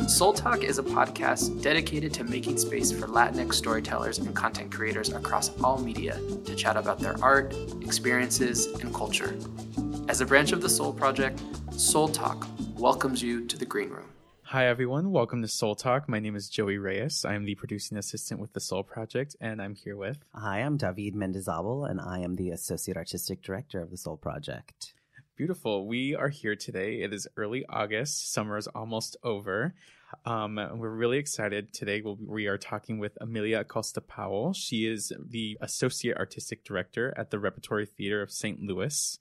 Soul Talk is a podcast dedicated to making space for Latinx storytellers and content creators across all media to chat about their art, experiences, and culture. As a branch of the Soul Project, Soul Talk welcomes you to the Green Room. Hi, everyone. Welcome to Soul Talk. My name is Joey Reyes. I am the producing assistant with the Soul Project, and I'm here with... Hi, I'm David Mendizabal, and I am the associate artistic director of the Soul Project. Beautiful. We are here today. It is early August. Summer is almost over. We're really excited. Today we are talking with Amelia Acosta Powell. She is the associate artistic director at the Repertory Theater of St. Louis.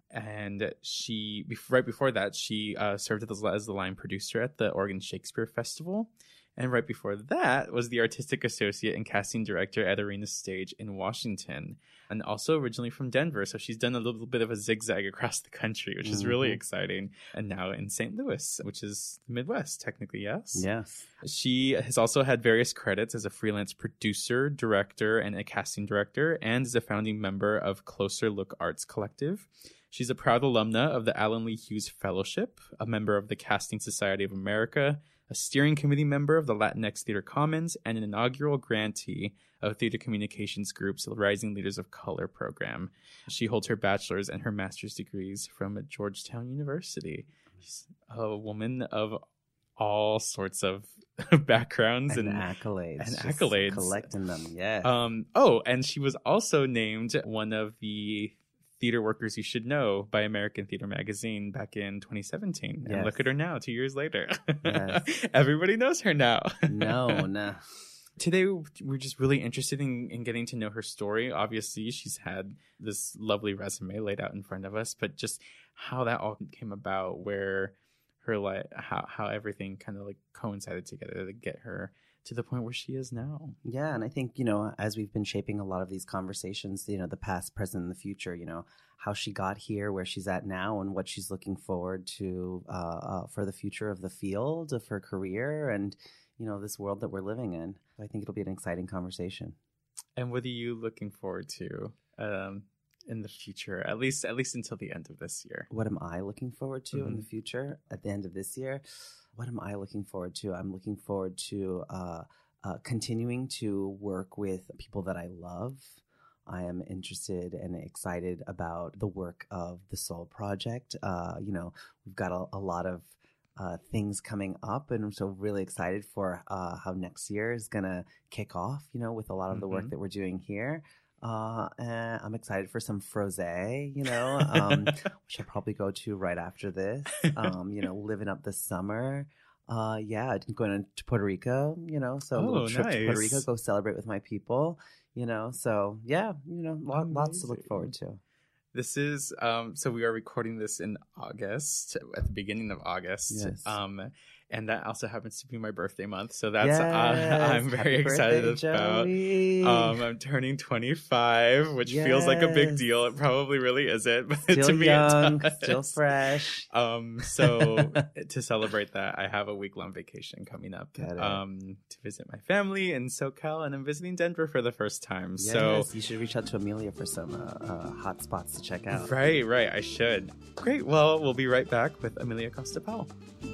And she, right before that, she served as the line producer at the Oregon Shakespeare Festival. And right before that was the artistic associate and casting director at Arena Stage in Washington, and also originally from Denver. So she's done a little bit of a zigzag across the country, which is really exciting. And now in St. Louis, which is the Midwest, technically, yes? Yes. She has also had various credits as a freelance producer, director, and a casting director, and is a founding member of Closer Look Arts Collective. She's a proud alumna of the Alan Lee Hughes Fellowship, a member of the Casting Society of America, a steering committee member of the Latinx Theater Commons, and an inaugural grantee of Theater Communications Group's Rising Leaders of Color program. She holds her bachelor's and her master's degrees from Georgetown University. She's a woman of all sorts of backgrounds and accolades. Collecting them, yes. And she was also named one of the Theater Workers You Should Know by American Theater Magazine back in 2017. Yes. And look at her now, 2 years later. Yes. Everybody knows her now. No. Today, we're just really interested in getting to know her story. Obviously, she's had this lovely resume laid out in front of us, but just how that all came about, where her how everything kind of like coincided together to get her to the point where she is now. Yeah, and I think, as we've been shaping a lot of these conversations, the past, present, and the future, how she got here, where she's at now, and what she's looking forward to for the future of the field, of her career, and, this world that we're living in. I think it'll be an exciting conversation. And what are you looking forward to in the future, at least until the end of this year? What am I looking forward to in the future at the end of this year? What am I looking forward to? I'm looking forward to continuing to work with people that I love. I am interested and excited about the work of the Soul Project. We've got a lot of things coming up, and I'm so really excited for how next year is going to kick off, with a lot of the work that we're doing here. And I'm excited for some frosé, which I'll probably go to right after this, living up the summer. I'm going to Puerto Rico, so a little trip to Puerto Rico, go celebrate with my people, lots to look forward to. This is, so we are recording this in August, at the beginning of August. Yes. And that also happens to be my birthday month. So that's, I'm very excited about. I'm turning 25, which feels like a big deal. It probably really isn't, but still to me young, it does. Still fresh. So to celebrate that, I have a week-long vacation coming up to visit my family in SoCal, and I'm visiting Denver for the first time. Yes, so you should reach out to Amelia for some hot spots to check out. Right. I should. Great. Well, we'll be right back with Amelia Acosta Powell.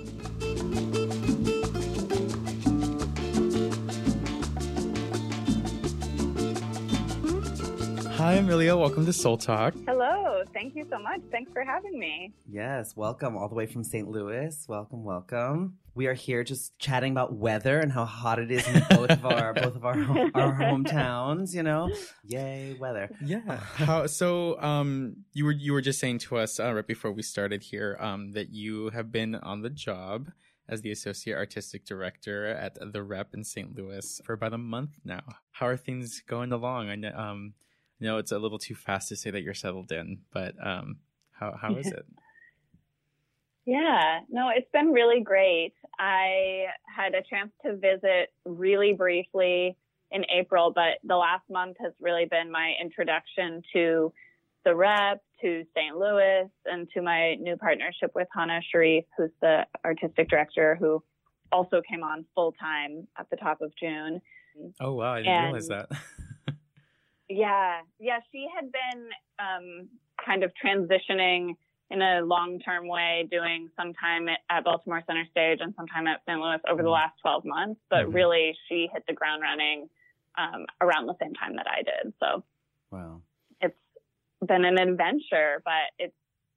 Hi, Amelia. Welcome to Soul Talk. Hello. Thank you so much. Thanks for having me. Yes. Welcome all the way from St. Louis. Welcome. We are here just chatting about weather and how hot it is in both of our hometowns, Yay, weather. Yeah. You were just saying to us right before we started here that you have been on the job as the associate artistic director at the Rep in St. Louis for about a month now. How are things going along? I know it's a little too fast to say that you're settled in, but how is it? Yeah, no, it's been really great. I had a chance to visit really briefly in April, but the last month has really been my introduction to the Rep, to St. Louis, and to my new partnership with Hannah Sharif, who's the artistic director, who also came on full time at the top of June. Oh, wow. I didn't realize that. Yeah. She had been kind of transitioning in a long-term way, doing some time at Baltimore Center Stage and some time at St. Louis over the last 12 months. But really, she hit the ground running around the same time that I did. So wow, it's been an adventure, but it's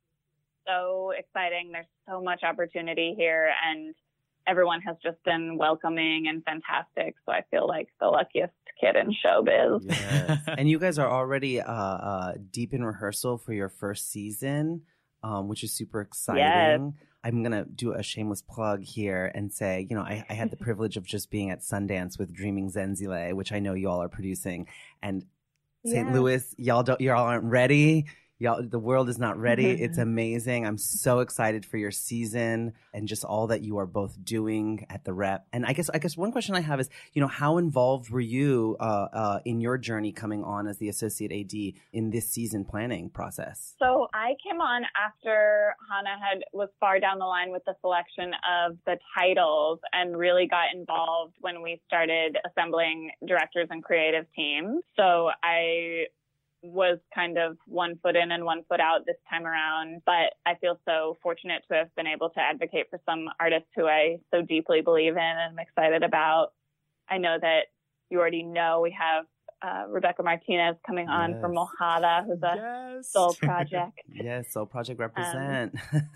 so exciting. There's so much opportunity here, and everyone has just been welcoming and fantastic. So I feel like the luckiest kid in showbiz. Yes. And you guys are already deep in rehearsal for your first season, which is super exciting. Yes. I'm going to do a shameless plug here and say, I had the privilege of just being at Sundance with Dreaming Zenzile, which I know you all are producing. And St. Louis, y'all aren't ready. Y'all, the world is not ready. It's amazing. I'm so excited for your season and just all that you are both doing at the Rep. And I guess one question I have is, how involved were you in your journey coming on as the associate AD in this season planning process? So I came on after Hannah was far down the line with the selection of the titles and really got involved when we started assembling directors and creative teams. So I was kind of one foot in and one foot out this time around, but I feel so fortunate to have been able to advocate for some artists who I so deeply believe in and I'm excited about. I know that you already know we have Rebecca Martinez coming on for Mojada, who's a Soul Project. Yes, Soul Project represent.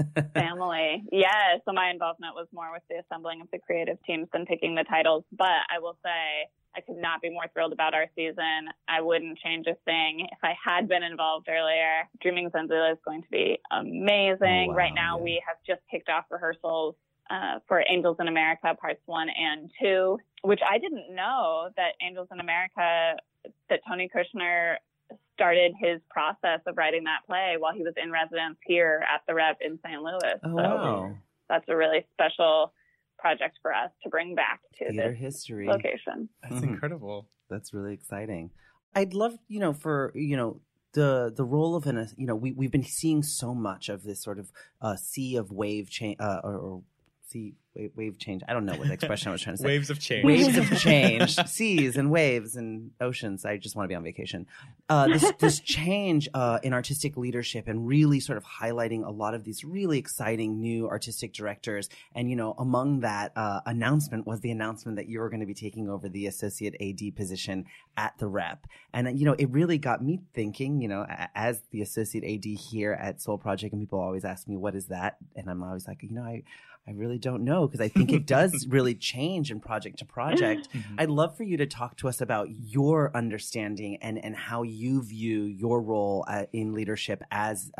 Family. Yeah, so my involvement was more with the assembling of the creative teams than picking the titles, but I will say I could not be more thrilled about our season. I wouldn't change a thing if I had been involved earlier. Dreaming Zenzile is going to be amazing. Oh, wow, right now, we have just kicked off rehearsals for Angels in America Parts 1 and 2, which I didn't know that Angels in America, that Tony Kushner started his process of writing that play while he was in residence here at the Rep in St. Louis. Oh, wow. That's a really special project for us to bring back to theater this history location. That's incredible. That's really exciting. I'd love, for, the role of we've been seeing so much of this sort of sea of wave change or sea wave change. I don't know what the expression I was trying to say. Waves of change. Waves of change. Seas and waves and oceans. I just want to be on vacation. This change in artistic leadership and really sort of highlighting a lot of these really exciting new artistic directors. And, among that announcement was the announcement that you were going to be taking over the associate AD position at the Rep. And, it really got me thinking, as the associate AD here at Soul Project, and people always ask me, what is that? And I'm always like, I really don't know, because I think it does really change in project to project. I'd love for you to talk to us about your understanding and how you view your role in leadership as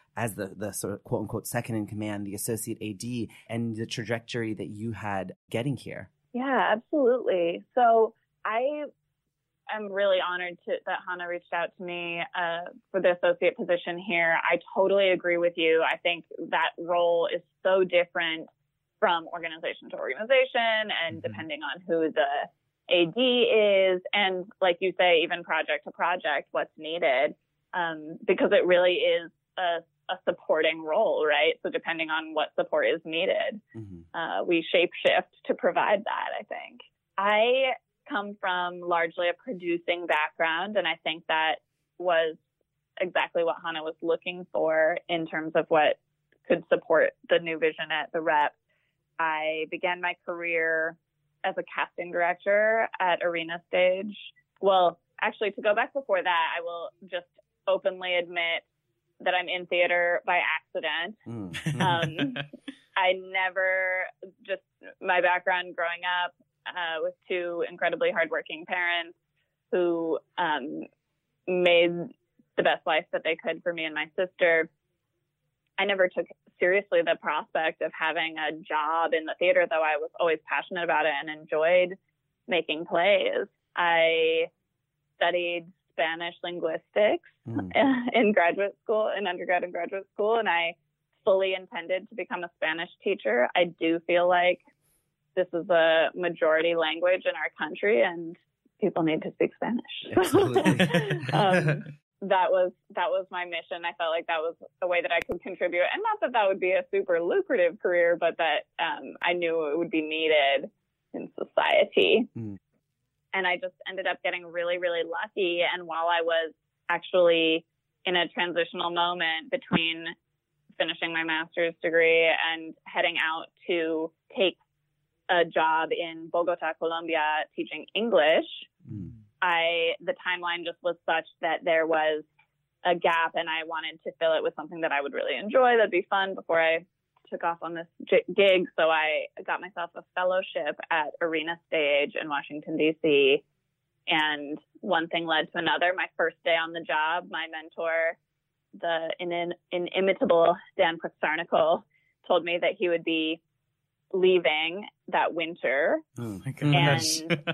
the sort of quote unquote second in command, the associate AD, and the trajectory that you had getting here. Yeah, absolutely. So I am really honored that Hannah reached out to me for the associate position here. I totally agree with you. I think that role is so different from organization to organization and depending on who the AD is. And like you say, even project to project, what's needed, because it really is a supporting role, right? So depending on what support is needed, we shape shift to provide that, I think. I come from largely a producing background, and I think that was exactly what Hannah was looking for in terms of what could support the new vision at the Rep. I began my career as a casting director at Arena Stage. Well, actually, to go back before that, I will just openly admit that I'm in theater by accident. I never, just my background growing up with two incredibly hardworking parents who made the best life that they could for me and my sister. I never took seriously the prospect of having a job in the theater, though I was always passionate about it and enjoyed making plays. I studied Spanish linguistics in graduate school, in undergrad and graduate school, and I fully intended to become a Spanish teacher. I do feel like this is a majority language in our country, and people need to speak Spanish. Absolutely. That was my mission. I felt like that was a way that I could contribute, and not that would be a super lucrative career, but that I knew it would be needed in society. And I just ended up getting really, really lucky. And while I was actually in a transitional moment between finishing my master's degree and heading out to take a job in Bogota, Colombia, teaching English. The timeline just was such that there was a gap, and I wanted to fill it with something that I would really enjoy, that'd be fun before I took off on this gig. So I got myself a fellowship at Arena Stage in Washington, D.C. And one thing led to another. My first day on the job, my mentor, the inimitable Dan Pixarnicle, told me that he would be leaving that winter. Oh my gosh. And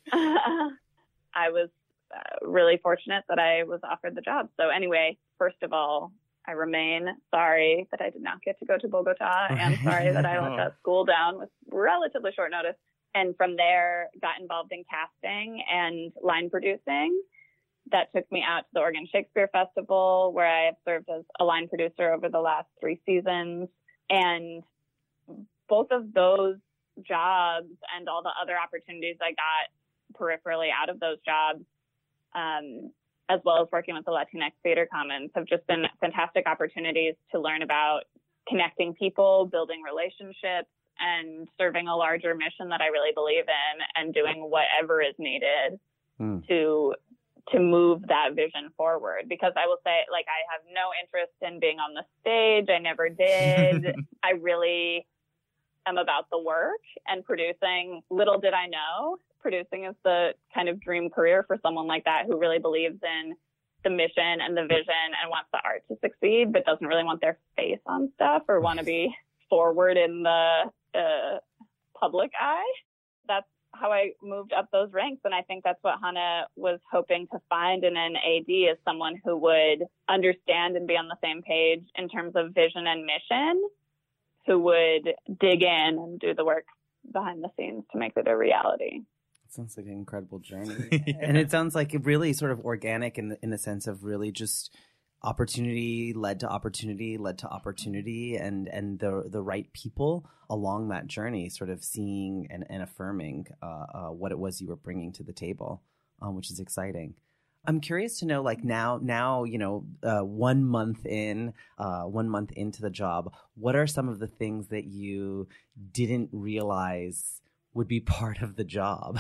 I was really fortunate that I was offered the job. So anyway, first of all, I remain sorry that I did not get to go to Bogota, and sorry that I let that school down with relatively short notice. And from there, got involved in casting and line producing. That took me out to the Oregon Shakespeare Festival, where I have served as a line producer over the last 3 seasons. And both of those jobs and all the other opportunities I got peripherally out of those jobs, as well as working with the Latinx Theater Commons, have just been fantastic opportunities to learn about connecting people, building relationships, and serving a larger mission that I really believe in, and doing whatever is needed to move that vision forward. Because I will say, like, I have no interest in being on the stage. I never did. I really am about the work and producing. Little did I know, producing is the kind of dream career for someone like that, who really believes in the mission and the vision and wants the art to succeed, but doesn't really want their face on stuff or want to be forward in the public eye. That's how I moved up those ranks. And I think that's what Hannah was hoping to find in an AD, is someone who would understand and be on the same page in terms of vision and mission, who would dig in and do the work behind the scenes to make it a reality. Sounds like an incredible journey. And it sounds like it really sort of organic in the sense of really just opportunity led to opportunity, and the right people along that journey, sort of seeing and affirming what it was you were bringing to the table, which is exciting. I'm curious to know, like, now, you know, 1 month into the job, what are some of the things that you didn't realize would be part of the job?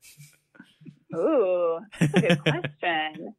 Ooh, that's a good question.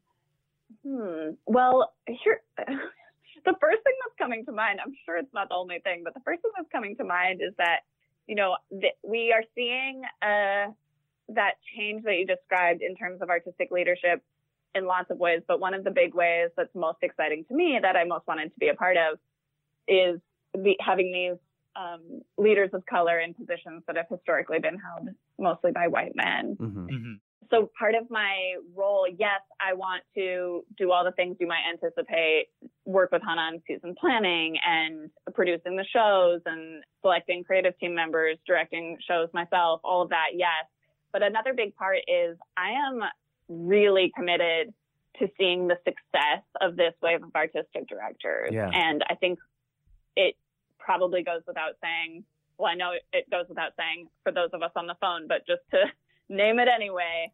Well, here, the first thing that's coming to mind, I'm sure it's not the only thing, but the first thing that's coming to mind is that, you know, we are seeing that change that you described in terms of artistic leadership in lots of ways. But one of the big ways that's most exciting to me, that I most wanted to be a part of, is having these leaders of color in positions that have historically been held mostly by white men. So part of my role, yes, I want to do all the things you might anticipate, work with Hannah on season planning and producing the shows and selecting creative team members, directing shows myself, all of that, yes. But another big part is I am really committed to seeing the success of this wave of artistic directors. Yeah. And I think it probably goes without saying, well, I know it goes without saying for those of us on the phone, but just to name it anyway,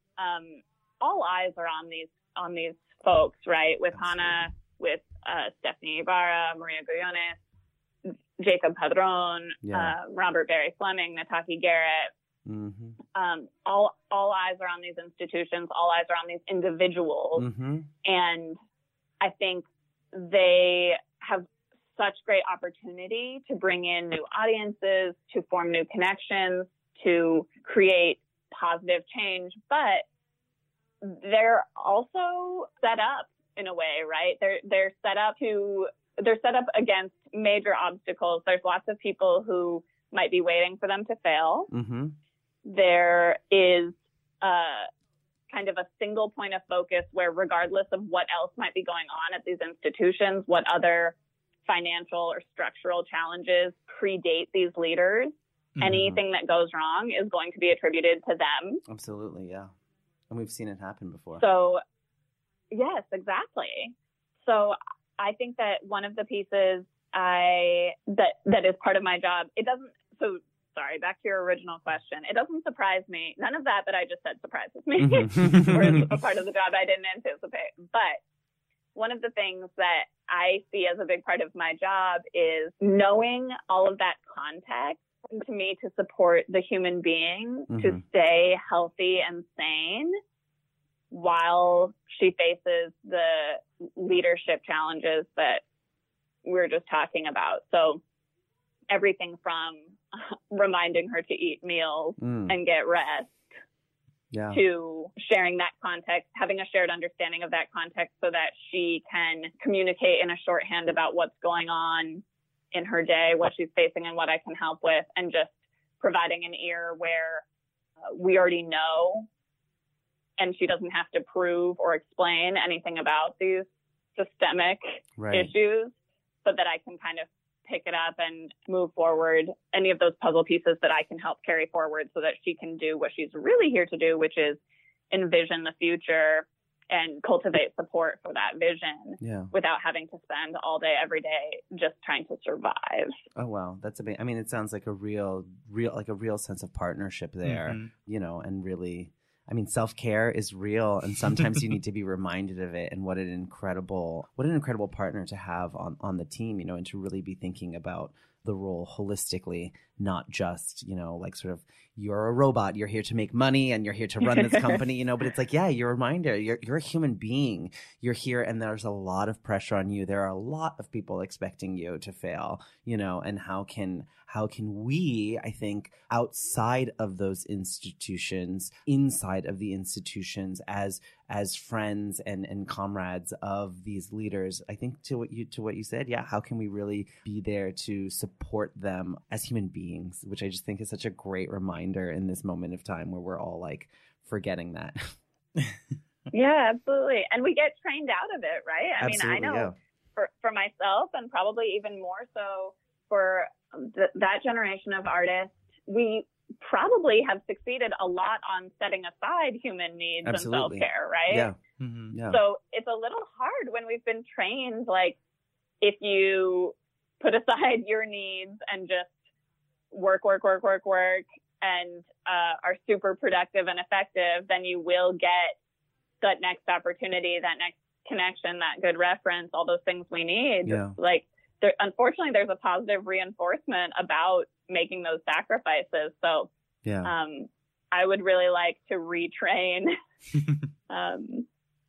all eyes are on these folks, right? With Absolutely. Hannah, with Stephanie Ibarra, Maria Goyones, Jacob Padron, Robert Barry Fleming, Nataki Garrett. All eyes are on these institutions. All eyes are on these individuals. And I think they have such great opportunity to bring in new audiences, to form new connections, to create positive change, but they're also set up in a way, right? They're set up against major obstacles. There's lots of people who might be waiting for them to fail. There is kind of a single point of focus where, regardless of what else might be going on at these institutions, what other financial or structural challenges predate these leaders, anything that goes wrong is going to be attributed to them. Absolutely, yeah. And we've seen it happen before. So, yes, exactly. So I think that one of the pieces that is part of my job, sorry, back to your original question. It doesn't surprise me. None of that I just said surprises me, or is a part of the job I didn't anticipate. But one of the things that I see as a big part of my job is knowing all of that context to me to support the human being to stay healthy and sane while she faces the leadership challenges that we're just talking about. So everything from reminding her to eat meals and get rest to sharing that context, having a shared understanding of that context so that she can communicate in a shorthand about what's going on in her day, what she's facing and what I can help with, and just providing an ear where we already know and she doesn't have to prove or explain anything about these systemic issues, so that I can kind of pick it up and move forward any of those puzzle pieces that I can help carry forward so that she can do what she's really here to do, which is envision the future and cultivate support for that vision without having to spend all day, every day just trying to survive. Oh, wow. That's amazing. I mean, it sounds like a real sense of partnership there, you know, and really, I mean, self-care is real, and sometimes you need to be reminded of it, and what an incredible partner to have on the team, you know, and to really be thinking about the role holistically, not just, you know, like sort of, you're a robot, you're here to make money and you're here to run this company, you know, but it's like, yeah, you're a reminder, you're a human being, you're here, and there's a lot of pressure on you. There are a lot of people expecting you to fail, you know, and how can we, I think, outside of those institutions, inside of the institutions, as friends and comrades of these leaders, I think to what you said, how can we really be there to support them as human beings, which I just think is such a great reminder in this moment of time where we're all like forgetting that. Yeah, absolutely. And we get trained out of it, right? I mean, I know for myself, and probably even more so for that generation of artists, we probably have succeeded a lot on setting aside human needs and self-care, right? Yeah. Mm-hmm. Yeah. So it's a little hard when we've been trained, like, if you put aside your needs and just work, and are super productive and effective, then you will get that next opportunity, that next connection, that good reference, all those things we need. Yeah. Like, unfortunately, there's a positive reinforcement about making those sacrifices. So I would really like to retrain and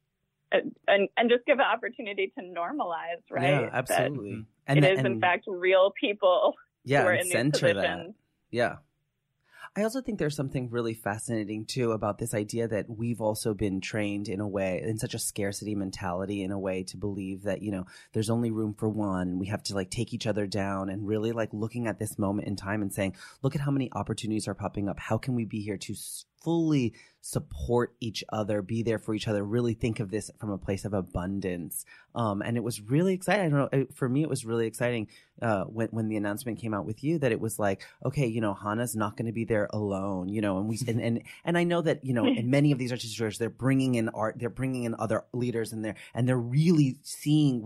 just give an opportunity to normalize, right? Yeah, absolutely. And it is, in fact, real people who are in these positions. That. Yeah. I also think there's something really fascinating, too, about this idea that we've also been trained in a way, in such a scarcity mentality, in a way to believe that, you know, there's only room for one. We have to like take each other down, and really like looking at this moment in time and saying, look at how many opportunities are popping up. How can we be here to fully support each other, be there for each other, really think of this from a place of abundance. And it was really exciting. I don't know, for me, it was really exciting when the announcement came out with you, that it was like, okay, you know, Hannah's not going to be there alone, you know, and I know that, you know, in many of these artists, they're bringing in art, they're bringing in other leaders in there, and we're really seeing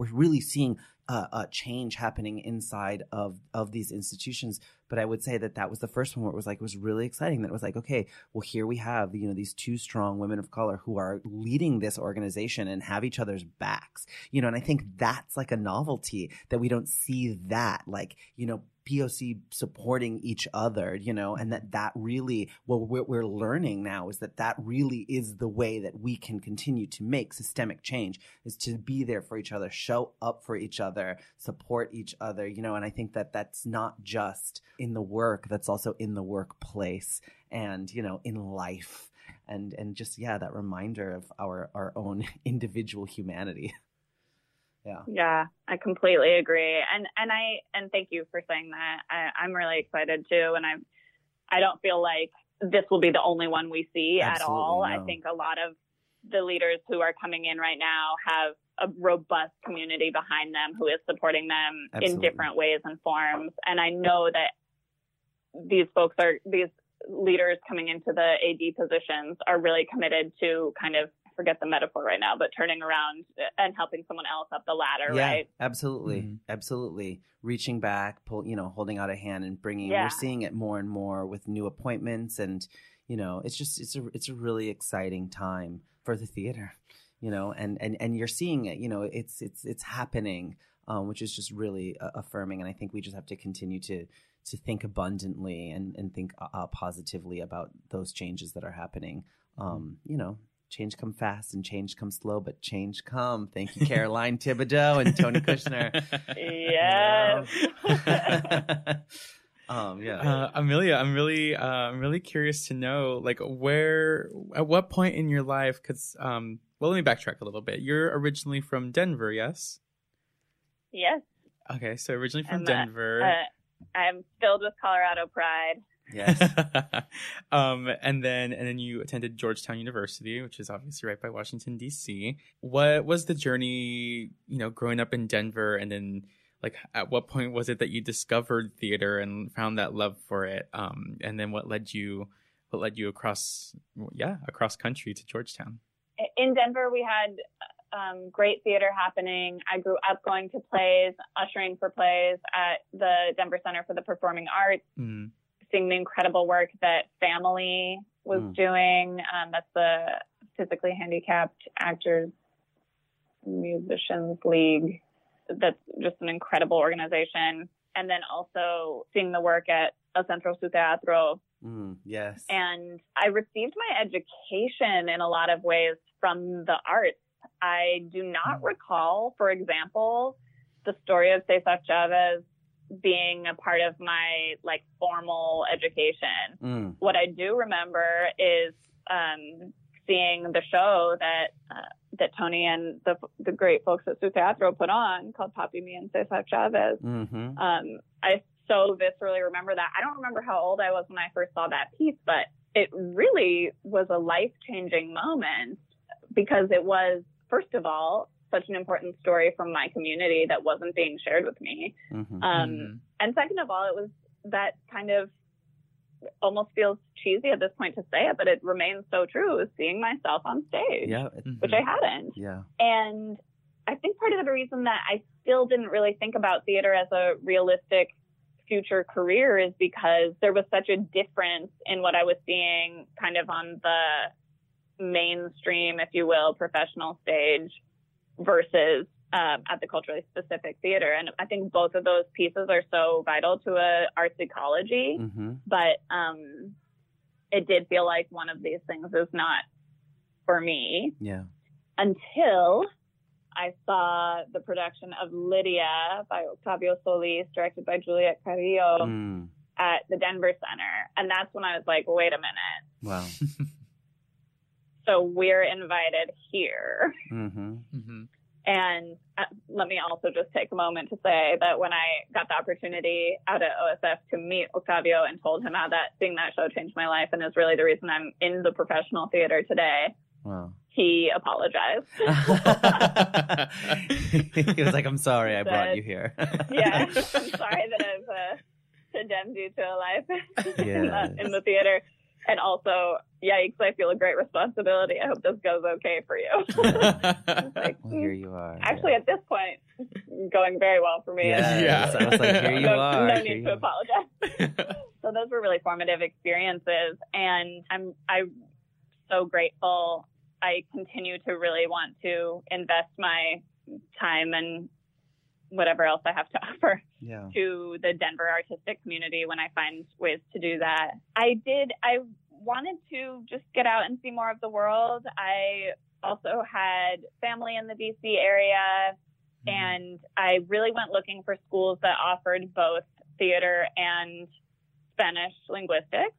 a change happening inside of these institutions. But I would say that was the first one where it was really exciting. That it was like, okay, well, here we have, you know, these two strong women of color who are leading this organization and have each other's backs, you know, and I think that's like a novelty that we don't see that, like, you know, POC supporting each other, you know, and that really, what we're learning now is that really is the way that we can continue to make systemic change, is to be there for each other, show up for each other, support each other, you know, and I think that that's not just in the work, that's also in the workplace and, you know, in life, and just, that reminder of our own individual humanity. Yeah, I completely agree. And thank you for saying that. I'm really excited too. And I don't feel like this will be the only one we see at all. No. I think a lot of the leaders who are coming in right now have a robust community behind them who is supporting them in different ways and forms. And I know that these leaders coming into the AD positions are really committed to kind of, forget the metaphor right now, but turning around and helping someone else up the ladder, right? Absolutely. Mm-hmm. Absolutely. Reaching back, holding out a hand and bringing, we're seeing it more and more with new appointments. And, you know, it's a really exciting time for the theater. and you're seeing it, it's happening, which is just really affirming. And I think we just have to continue to think abundantly and think positively about those changes that are happening. Change come fast and change come slow, but change come. Thank you, Caroline Thibodeau and Tony Kushner. Yes. Amelia, I'm really curious to know, like, at what point in your life, because, let me backtrack a little bit. You're originally from Denver, yes? Yes. Okay, so originally from Denver. I'm filled with Colorado pride. Yes. And then you attended Georgetown University, which is obviously right by Washington, D.C. What was the journey, growing up in Denver, and then, like, at what point was it that you discovered theater and found that love for it? And then what led you across country to Georgetown? In Denver, we had great theater happening. I grew up going to plays, ushering for plays at the Denver Center for the Performing Arts, seeing the incredible work that Family was doing. That's the Physically Handicapped Actors Musicians League. That's just an incredible organization. And then also seeing the work at El Centro Su Teatro. Yes. And I received my education in a lot of ways from the arts. I do not recall, for example, the story of Cesar Chavez being a part of my formal education. What I do remember is seeing the show that Tony and the great folks at Su Teatro put on, called Papi Me and Cesar Chavez. I so viscerally remember that. I don't remember how old I was when I first saw that piece, but it really was a life-changing moment, because it was, first of all, such an important story from my community that wasn't being shared with me. And second of all, it was that kind of, almost feels cheesy at this point to say it, but it remains so true, is seeing myself on stage, which I hadn't. And I think part of the reason that I still didn't really think about theater as a realistic future career is because there was such a difference in what I was seeing kind of on the mainstream, if you will, professional stage versus at the culturally specific theater. And I think both of those pieces are so vital to a arts ecology, but it did feel like one of these things is not for me. Until I saw the production of Lydia by Octavio Solis, directed by Juliette Carrillo, at the Denver Center. And that's when I was like, wait a minute. Wow. So we're invited here. And let me also just take a moment to say that when I got the opportunity out at OSF to meet Octavio and told him how seeing that show changed my life and is really the reason I'm in the professional theater today, he apologized. He was like, I'm sorry I brought you here. Yeah, I'm sorry that I've condemned you to a life in the theater. And also, yikes, I feel a great responsibility. I hope this goes okay for you. Well, here you are. Actually, at this point, going very well for me. So I was like, here you are. No need to apologize. So those were really formative experiences. And I'm so grateful. I continue to really want to invest my time and whatever else I have to offer to the Denver artistic community when I find ways to do that. I wanted to just get out and see more of the world. I also had family in the DC area, and I really went looking for schools that offered both theater and Spanish linguistics.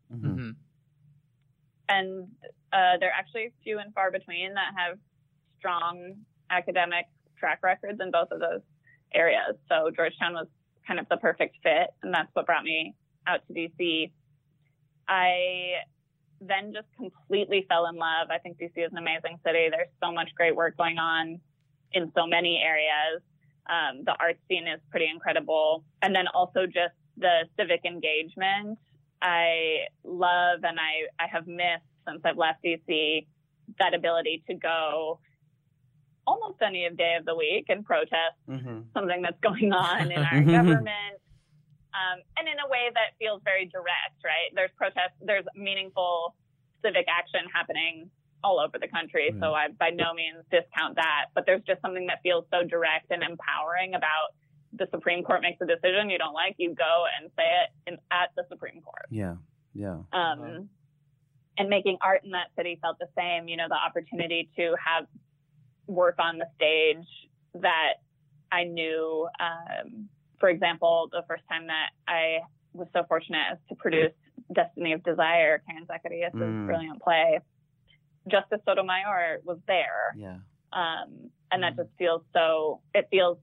And there are actually few and far between that have strong academic track records in both of those areas. So Georgetown was kind of the perfect fit, and that's what brought me out to DC. I then just completely fell in love. I think DC is an amazing city. There's so much great work going on in so many areas. The art scene is pretty incredible. And then also just the civic engagement. I love, and I have missed since I've left DC, that ability to go almost any day of the week and protest something that's going on in our government. And in a way that feels very direct, right? There's protests, there's meaningful civic action happening all over the country. So I by no means discount that, but there's just something that feels so direct and empowering about the Supreme Court makes a decision you don't like, you go and say it at the Supreme Court. Yeah. And making art in that city felt the same, you know, the opportunity to have work on the stage that I knew, for example, the first time that I was so fortunate as to produce Destiny of Desire, Karen Zacharias' brilliant play, Justice Sotomayor was there. Yeah. And that just feels it feels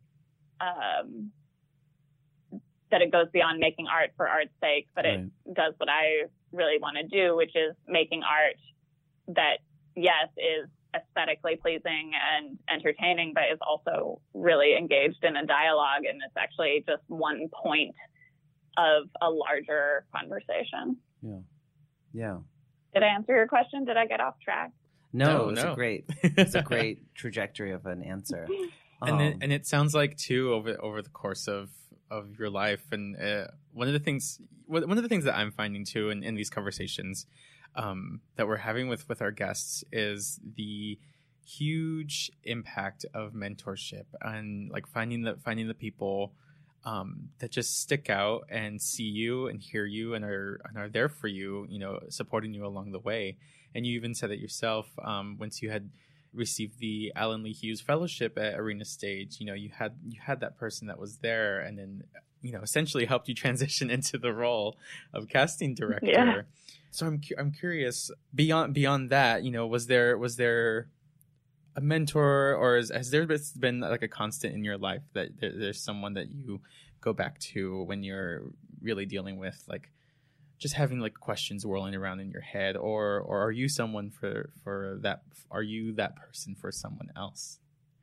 that it goes beyond making art for art's sake, but it does what I really want to do, which is making art that, yes, is aesthetically pleasing and entertaining, but is also really engaged in a dialogue. And it's actually just one point of a larger conversation. Yeah. Did I answer your question? Did I get off track? No. It's a great trajectory of an answer. And it sounds like too over the course of your life, and one of the things that I'm finding too in these conversations that we're having with our guests is the huge impact of mentorship and like finding the people that just stick out and see you and hear you and are there for you, you know, supporting you along the way. And you even said it yourself, once you had received the Alan Lee Hughes Fellowship at Arena Stage, you know, you had that person that was there and then, you know, essentially helped you transition into the role of casting director. Yeah. So I'm curious, beyond that, you know, was there a mentor, or has there been like a constant in your life that there's someone that you go back to when you're really dealing with like just having like questions whirling around in your head, or are you someone for that? Are you that person for someone else?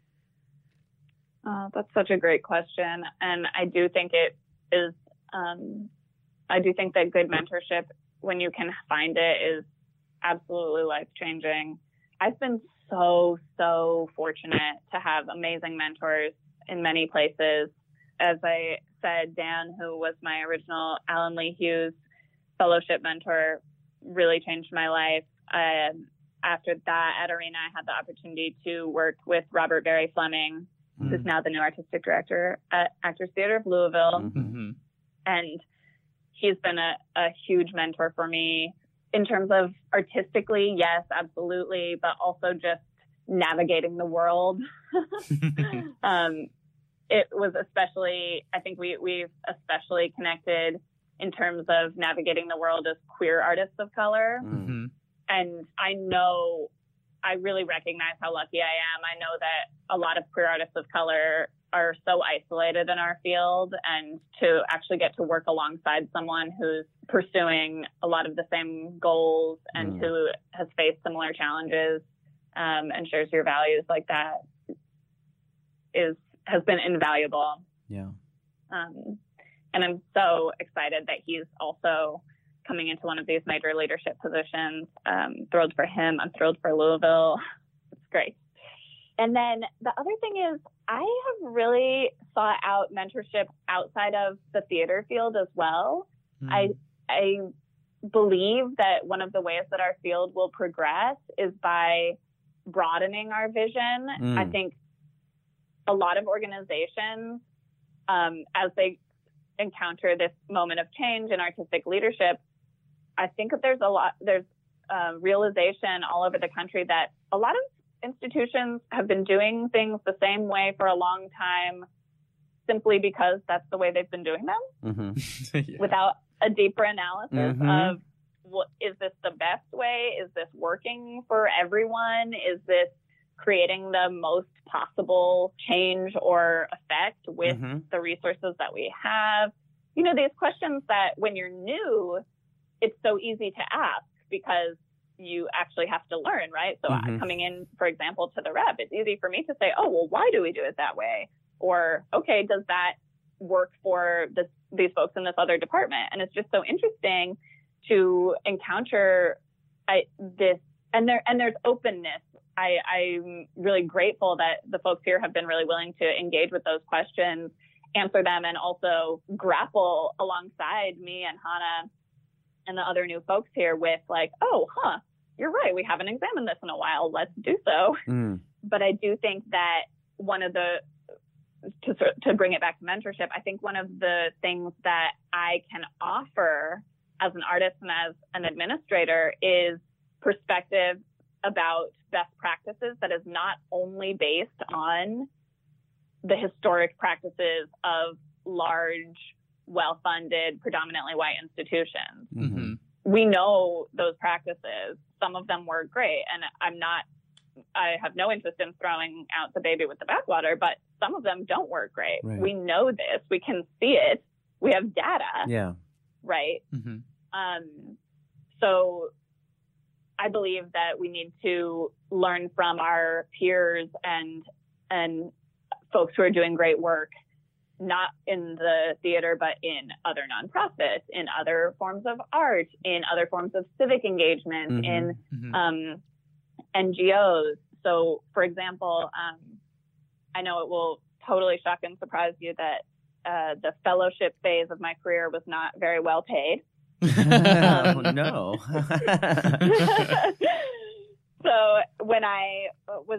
That's such a great question. And I do think it is, I do think that good mentorship, when you can find it, is absolutely life-changing. I've been so fortunate to have amazing mentors in many places. As I said, Dan, who was my original Alan Lee Hughes Fellowship mentor, really changed my life. After that, at Arena, I had the opportunity to work with Robert Barry Fleming, who's now the new artistic director at Actors Theater of Louisville. Mm-hmm. And he's been a huge mentor for me in terms of artistically, yes, absolutely, but also just navigating the world. It was especially, I think we've especially connected in terms of navigating the world as queer artists of color. Mm-hmm. And I really recognize how lucky I am. I know that a lot of queer artists of color are so isolated in our field, and to actually get to work alongside someone who's pursuing a lot of the same goals and who has faced similar challenges and shares your values like that has been invaluable. Yeah. And I'm so excited that he's also coming into one of these major leadership positions. Thrilled for him. I'm thrilled for Louisville. It's great. And then the other thing is, I have really sought out mentorship outside of the theater field as well. I believe that one of the ways that our field will progress is by broadening our vision. I think a lot of organizations, as they encounter this moment of change in artistic leadership, I think that there's realization all over the country that a lot of institutions have been doing things the same way for a long time, simply because that's the way they've been doing them, without a deeper analysis of, well, is this the best way? Is this working for everyone? Is this creating the most possible change or effect with the resources that we have? You know, these questions that when you're new, it's so easy to ask because you actually have to learn, right? So coming in, for example, to the rep, it's easy for me to say, oh, well, why do we do it that way? Or, okay, does that work for these folks in this other department? And it's just so interesting to encounter this, and there's openness. I'm really grateful that the folks here have been really willing to engage with those questions, answer them, and also grapple alongside me and Hannah and the other new folks here with like, you're right, we haven't examined this in a while. Let's do so. But I do think that one of the, to bring it back to mentorship, I think one of the things that I can offer as an artist and as an administrator is perspective about best practices that is not only based on the historic practices of large, well-funded, predominantly white institutions. Mm-hmm. We know those practices. Some of them work great, and I have no interest in throwing out the baby with the bathwater, but some of them don't work great. Right. We know this. We can see it. We have data. Yeah. Right. Mm-hmm. So I believe that we need to learn from our peers and folks who are doing great work, not in the theater, but in other nonprofits, in other forms of art, in other forms of civic engagement, in NGOs. So, for example, I know it will totally shock and surprise you that the fellowship phase of my career was not very well paid. Oh, no. So when I was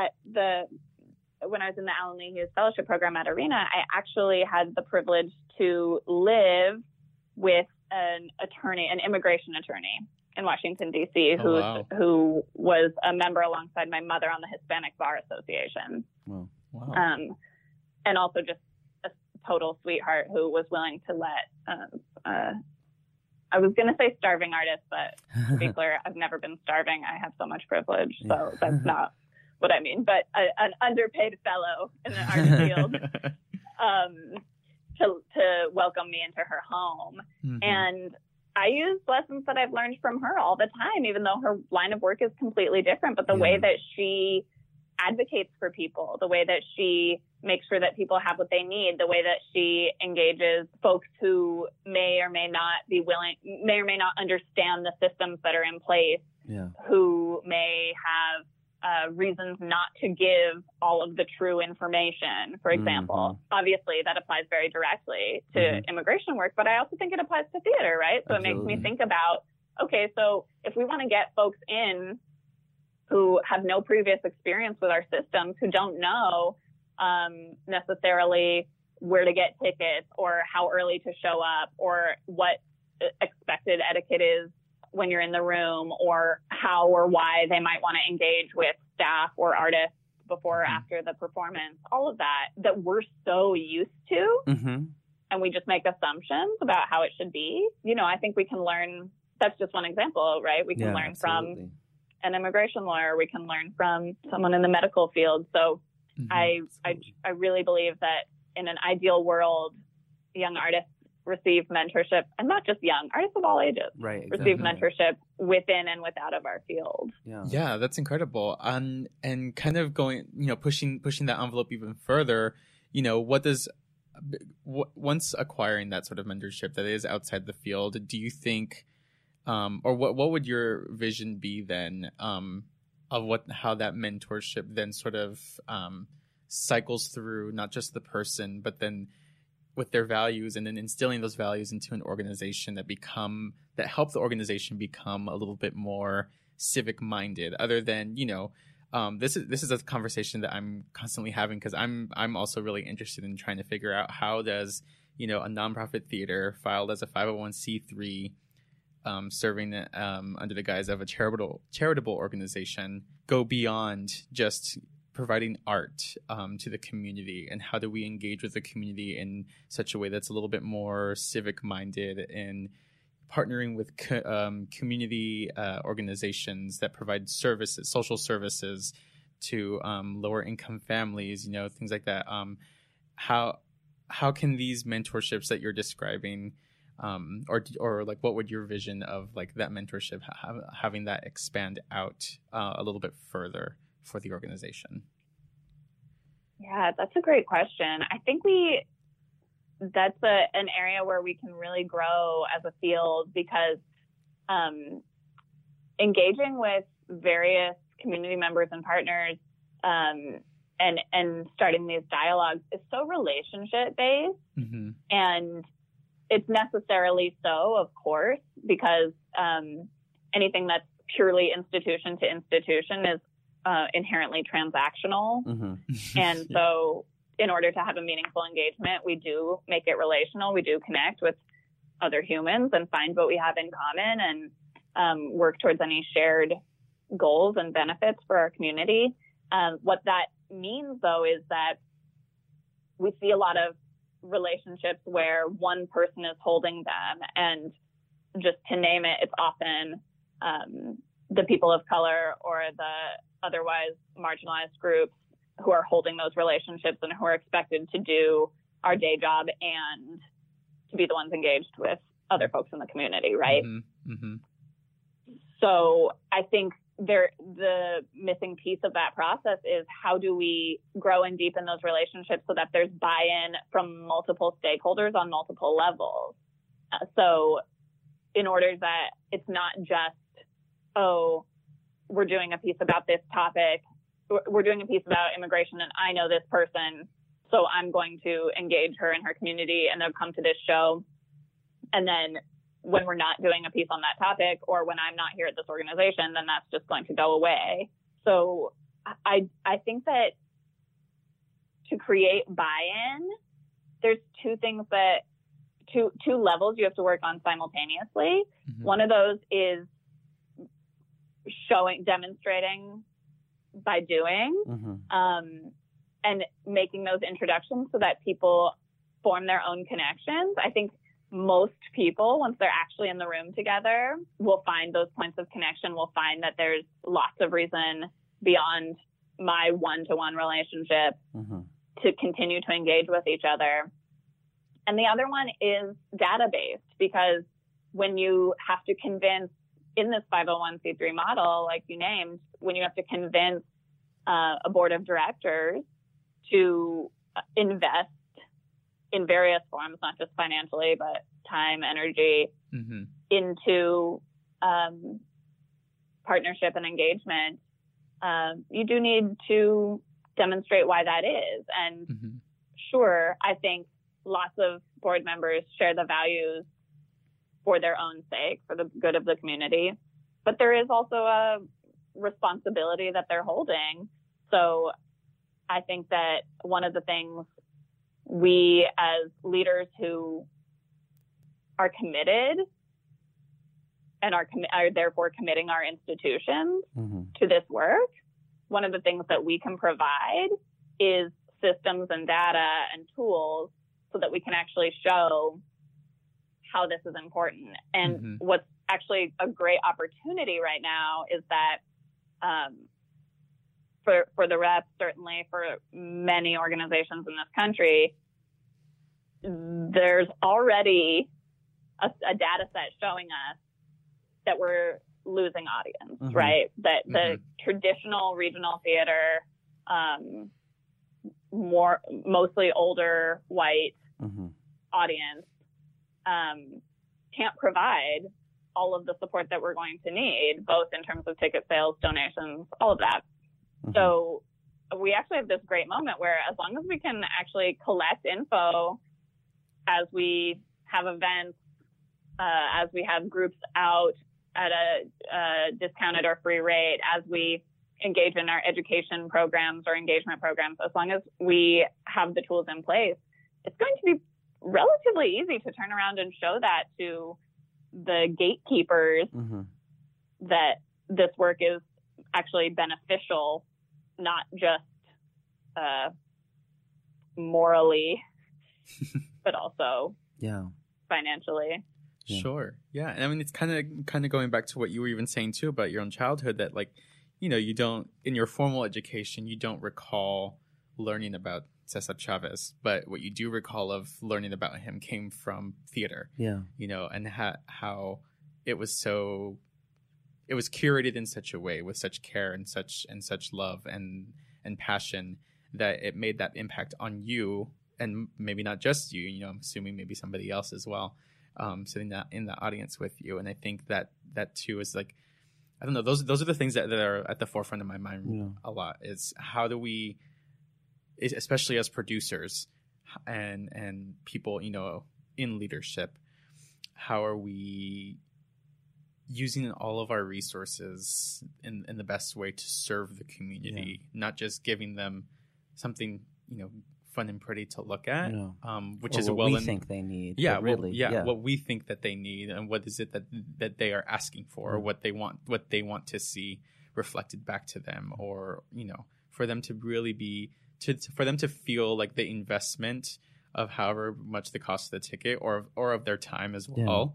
in the Alan Lee Hughes Fellowship Program at Arena, I actually had the privilege to live with an immigration attorney in Washington, D.C., who was a member alongside my mother on the Hispanic Bar Association. Wow. And also just a total sweetheart who was willing to let, I was going to say starving artists, but to be clear, I've never been starving. I have so much privilege, so that's not what I mean. But an underpaid fellow in the art field to welcome me into her home. Mm-hmm. And I use lessons that I've learned from her all the time, even though her line of work is completely different. But the way that she advocates for people, the way that she makes sure that people have what they need, the way that she engages folks who may or may not understand the systems that are in place, who may have reasons not to give all of the true information, for example. Obviously, that applies very directly to immigration work, but I also think it applies to theater, right? So It makes me think about, okay, so if we want to get folks in who have no previous experience with our systems, who don't know necessarily where to get tickets or how early to show up or what expected etiquette is when you're in the room, or how or why they might want to engage with staff or artists before or after the performance, all of that we're so used to, and we just make assumptions about how it should be. You know, I think we can learn, that's just one example, right? We can learn from an immigration lawyer, we can learn from someone in the medical field. So I really believe that in an ideal world, young artists receive mentorship, and not just young artists of all ages, receive mentorship within and without of our field. Yeah, that's incredible. And kind of going, pushing that envelope even further, once acquiring that sort of mentorship that is outside the field, do you think, or what would your vision be then, of how that mentorship then sort of cycles through not just the person, but then with their values, and then instilling those values into an organization that help the organization become a little bit more civic minded, other than, this is a conversation that I'm constantly having, because I'm also really interested in trying to figure out how does, a nonprofit theater filed as a 501c3, serving under the guise of a charitable organization, go beyond just providing art to the community, and how do we engage with the community in such a way that's a little bit more civic minded, and partnering with community organizations that provide services, social services to lower income families, things like that. How can these mentorships that you're describing, or like, what would your vision of like that mentorship, having that expand out a little bit further for the organization? Yeah, that's a great question. I think that's an area where we can really grow as a field, because engaging with various community members and partners and starting these dialogues is so relationship based, and it's necessarily so, of course, because anything that's purely institution to institution is inherently transactional. Mm-hmm. And so in order to have a meaningful engagement, we do make it relational. We do connect with other humans and find what we have in common and work towards any shared goals and benefits for our community. What that means, though, is that we see a lot of relationships where one person is holding them, and just to name it, it's often the people of color or the otherwise marginalized groups who are holding those relationships and who are expected to do our day job and to be the ones engaged with other folks in the community, right? Mm-hmm. Mm-hmm. So I think the missing piece of that process is how do we grow and deepen those relationships so that there's buy-in from multiple stakeholders on multiple levels. So in order that it's not just, oh, we're doing a piece about this topic, we're doing a piece about immigration and I know this person, so I'm going to engage her in her community and they'll come to this show. And then when we're not doing a piece on that topic or when I'm not here at this organization, then that's just going to go away. So I think that to create buy-in, there's two levels you have to work on simultaneously. Mm-hmm. One of those is demonstrating by doing, Mm-hmm. And making those introductions so that people form their own connections. I think most people, once they're actually in the room together, will find those points of connection, will find that there's lots of reason beyond my one-to-one relationship Mm-hmm. to continue to engage with each other. And the other one is data-based, because when you have to convince, in this 501c3 model, like you named, when you have to convince a board of directors to invest in various forms, not just financially, but time, energy, Mm-hmm. into partnership and engagement, you do need to demonstrate why that is. And Mm-hmm. sure, I think lots of board members share the values for their own sake, for the good of the community, but there is also a responsibility that they're holding. So I think that one of the things we as leaders who are committed and are therefore committing our institutions Mm-hmm. to this work, one of the things that we can provide is systems and data and tools so that we can actually show how this is important. And Mm-hmm. what's actually a great opportunity right now is that for the reps, certainly for many organizations in this country, there's already a data set showing us that we're losing audience, Mm-hmm. right? That the Mm-hmm. traditional regional theater, mostly older white Mm-hmm. audience, can't provide all of the support that we're going to need, both in terms of ticket sales, donations, all of that. Mm-hmm. So we actually have this great moment where as long as we can actually collect info as we have events, as we have groups out at a discounted or free rate, as we engage in our education programs or engagement programs, as long as we have the tools in place, it's going to be relatively easy to turn around and show that to the gatekeepers Mm-hmm. that this work is actually beneficial, not just morally, but also Yeah. financially. Yeah. Sure. Yeah. And I mean, it's kind of going back to what you were even saying too about your own childhood, that like, you know, you don't, in your formal education, you don't recall learning about Cesar Chavez, but what you do recall of learning about him came from theater. Yeah. You know, and how it was curated in such a way with such care and such love and passion that it made that impact on you, and maybe not just you, you know, I'm assuming maybe somebody else as well, sitting in the audience with you. And I think that too is like, I don't know, those are the things that are at the forefront of my mind a lot, is how do we, especially as producers and people, you know, in leadership, how are we using all of our resources in the best way to serve the community, not just giving them something, fun and pretty to look at, which is what we think they need. Really, what we think that they need, and what is it that they are asking for, or what they want to see reflected back to them, or for them to really be for them to feel like the investment of however much the cost of the ticket or of their time as well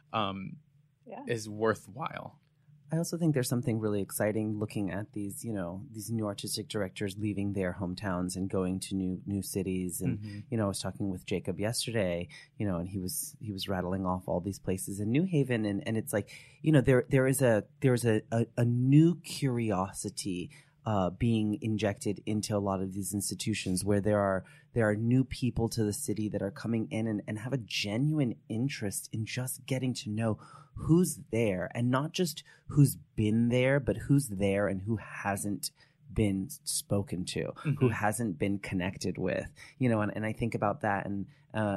is worthwhile. I also think there's something really exciting looking at these new artistic directors leaving their hometowns and going to new cities. And, I was talking with Jacob yesterday, and he was rattling off all these places in New Haven. And it's like, there's a new curiosity being injected into a lot of these institutions where there are new people to the city that are coming in and have a genuine interest in just getting to know who's there, and not just who's been there, but who's there and who hasn't been spoken to, who hasn't been connected with, and I think about that, and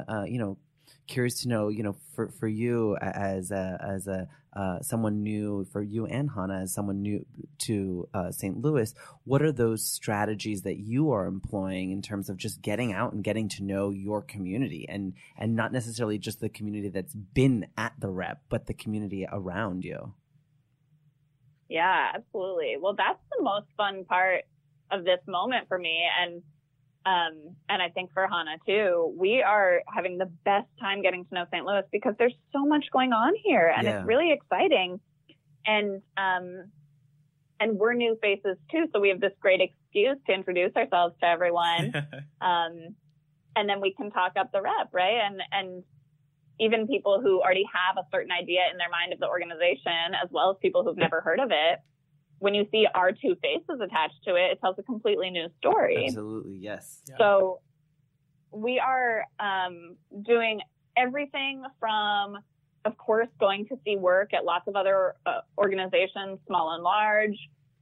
curious to know, for you as someone new, for you and Hannah as someone new to St. Louis, what are those strategies that you are employing in terms of just getting out and getting to know your community, and not necessarily just the community that's been at the rep, but the community around you? Yeah, absolutely. Well, that's the most fun part of this moment for me. And I think for Hannah too, we are having the best time getting to know St. Louis because there's so much going on here, and it's really exciting. And we're new faces too, so we have this great excuse to introduce ourselves to everyone. And then we can talk up the rep, right? And even people who already have a certain idea in their mind of the organization, as well as people who've never heard of it, when you see our two faces attached to it, it tells a completely new story. Absolutely, yes. Yeah. So we are doing everything from, of course, going to see work at lots of other organizations, small and large,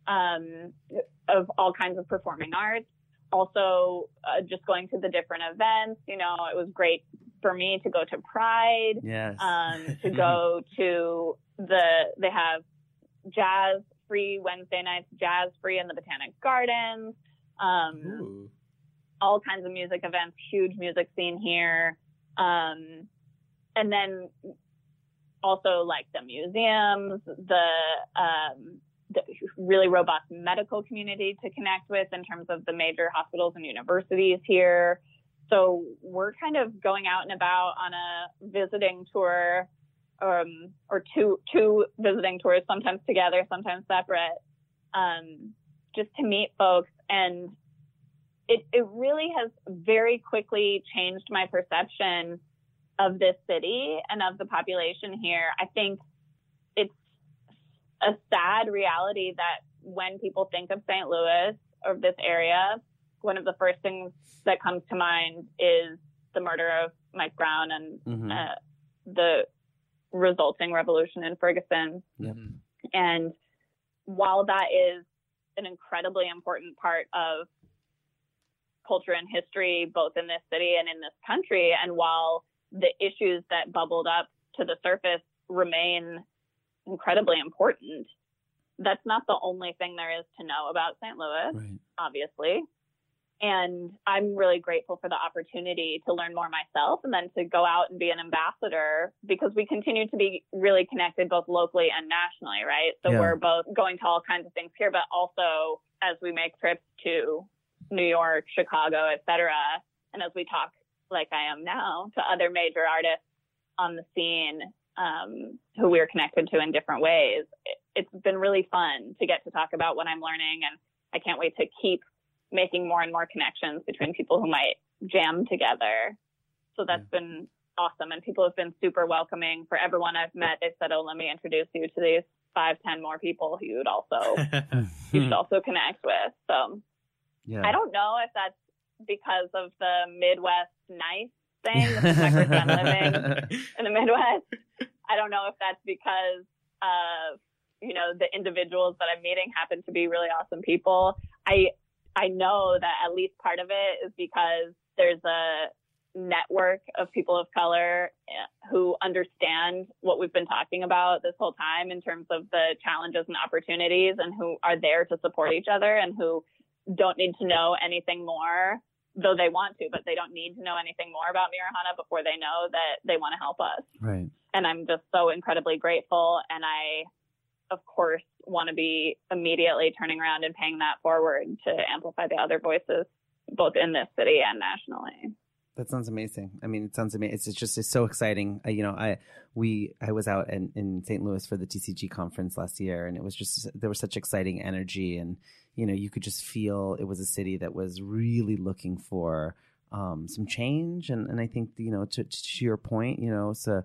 of all kinds of performing arts. Also, just going to the different events. It was great for me to go to Pride, to go to they have jazz free Wednesday nights, jazz free in the Botanic Gardens, all kinds of music events, huge music scene here. And then also like the museums, the really robust medical community to connect with in terms of the major hospitals and universities here. So we're kind of going out and about on a visiting tour, or two visiting tours, sometimes together, sometimes separate, just to meet folks. And it really has very quickly changed my perception of this city and of the population here. I think it's a sad reality that when people think of St. Louis or this area, one of the first things that comes to mind is the murder of Mike Brown and the resulting revolution in Ferguson. Yep. And while that is an incredibly important part of culture and history, both in this city and in this country, and while the issues that bubbled up to the surface remain incredibly important, that's not the only thing there is to know about St. Louis, obviously. And I'm really grateful for the opportunity to learn more myself and then to go out and be an ambassador, because we continue to be really connected both locally and nationally, right? So we're both going to all kinds of things here, but also as we make trips to New York, Chicago, et cetera, and as we talk, like I am now, to other major artists on the scene who we're connected to in different ways, it's been really fun to get to talk about what I'm learning, and I can't wait to keep making more and more connections between people who might jam together. So that's been awesome. And people have been super welcoming. For everyone I've met, they said, oh, let me introduce you to these 5-10 more people who you should also connect with. So I don't know if that's because of the Midwest nice thing, this is my first time living in the Midwest. I don't know if that's because of, the individuals that I'm meeting happen to be really awesome people. I know that at least part of it is because there's a network of people of color who understand what we've been talking about this whole time in terms of the challenges and opportunities, and who are there to support each other, and who don't need to know anything more, though they want to, but they don't need to know anything more about Mirohana before they know that they want to help us. Right. And I'm just so incredibly grateful. And I, of course, want to be immediately turning around and paying that forward to amplify the other voices, both in this city and nationally. That sounds amazing. I mean, it sounds amazing. It's so exciting. I was out in St. Louis for the TCG conference last year, and it was just, there was such exciting energy, and you could just feel it was a city that was really looking for some change, and I think to your point, so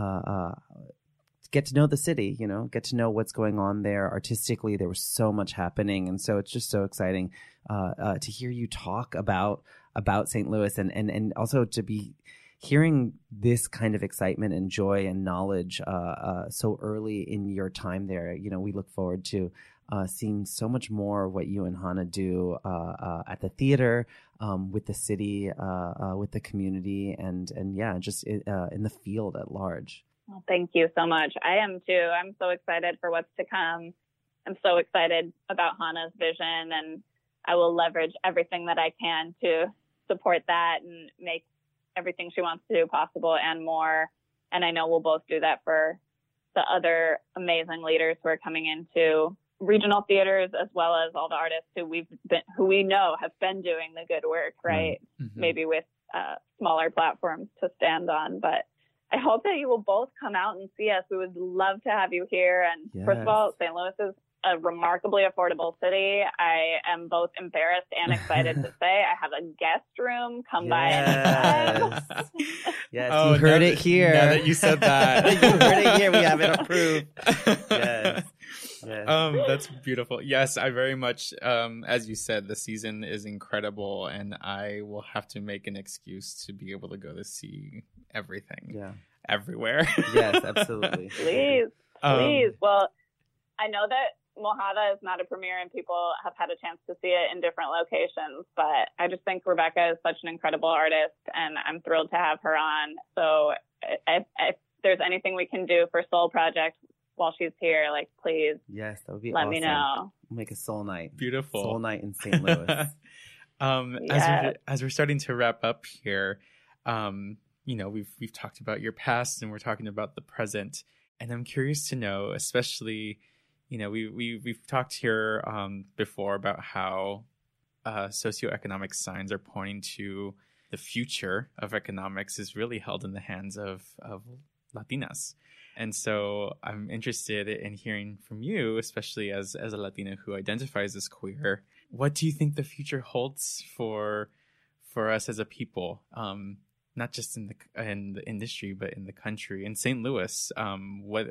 get to know the city, get to know what's going on there artistically. There was so much happening, and so it's just so exciting to hear you talk about St. Louis, and also to be hearing this kind of excitement and joy and knowledge so early in your time there. We look forward to seeing so much more of what you and Hana do at the theater, with the city, with the community, and just in the field at large. Well, thank you so much. I am too. I'm so excited for what's to come. I'm so excited about Hana's vision, and I will leverage everything that I can to support that and make everything she wants to do possible and more. And I know we'll both do that for the other amazing leaders who are coming into regional theaters, as well as all the artists who we know have been doing the good work, right? Mm-hmm. Maybe with smaller platforms to stand on. But I hope that you will both come out and see us. We would love to have you here. And yes. First of all, St. Louis is a remarkably affordable city. I am both embarrassed and excited to say I have a guest room. Come by anytime. Yes, you heard it here. Now that you said that. You heard it here. We have it approved. Yes. Yes. That's beautiful. Yes, I very much, as you said, the season is incredible, and I will have to make an excuse to be able to go to see everything. Yeah. Everywhere. Yes, absolutely. Please. Well, I know that Mojada is not a premiere and people have had a chance to see it in different locations, but I just think Rebecca is such an incredible artist, and I'm thrilled to have her on. So if there's anything we can do for Soul Project while she's here, please. Yes, that would be let awesome. me know. We'll make a Soul Night. Beautiful. Soul Night in St. Louis. Yes. As we're starting to wrap up here, we've talked about your past and we're talking about the present, and I'm curious to know, especially, we've talked here before about how socioeconomic signs are pointing to the future of economics is really held in the hands of Latinas. And so I'm interested in hearing from you, especially as a Latina who identifies as queer. What do you think the future holds for us as a people, not just in the industry, but in the country, in St. Louis? What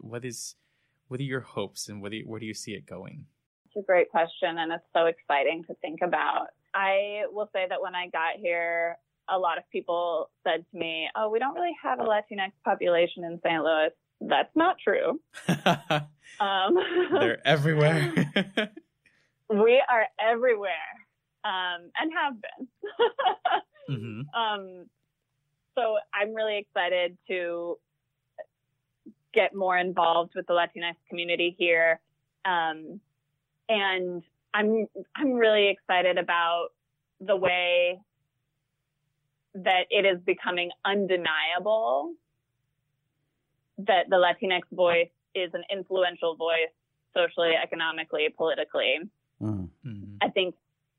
are your hopes, and where do you see it going? It's a great question, and it's so exciting to think about. I will say that when I got here, a lot of people said to me, "Oh, we don't really have a Latinx population in St. Louis." That's not true. They're everywhere. We are everywhere, and have been. Mm-hmm. So I'm really excited to get more involved with the Latinx community here, and I'm really excited about the way that it is becoming undeniable that the Latinx voice is an influential voice socially, economically, politically. Mm-hmm. I think,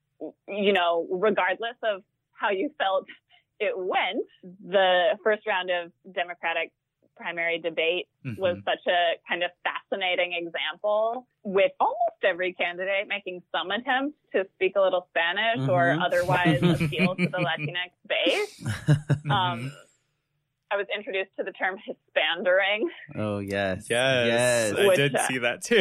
regardless of how you felt it went, the first round of Democratic primary debate mm-hmm. was such a kind of fascinating example, with almost every candidate making some attempt to speak a little Spanish mm-hmm. or otherwise appeal to the Latinx base. Mm-hmm. I was introduced to the term Hispandering. Oh, yes. Yes. I did see that too.